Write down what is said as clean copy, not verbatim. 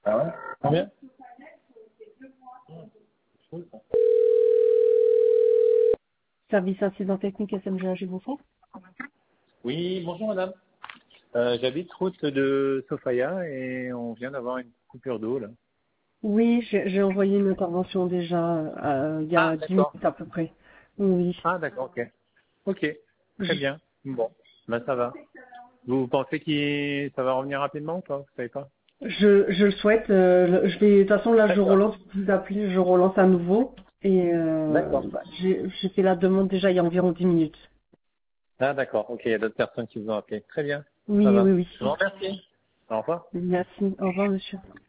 Ah ouais? Combien? Service incident technique SMGH, bonsoir. Oui, bonjour madame. J'habite route de Sofia et on vient d'avoir une coupure d'eau là. Oui, j'ai envoyé une intervention déjà il y Ah a 10 d'accord. minutes à peu près. Oui. Ah d'accord, ok. Ok, très bien. Bon, ben ça va. Vous pensez que ça va revenir rapidement ou pas? Vous savez pas? Je le souhaite. Je vais, de toute façon, là, je D'accord. relance, vous appelez, je relance à nouveau. Et D'accord. j'ai fait la demande déjà il y a environ 10 minutes. Ah d'accord, ok, il y a d'autres personnes qui vous ont appelé. Très bien, ça Oui, oui, va. oui. Je vous remercie. Au revoir. Merci. Au revoir, monsieur.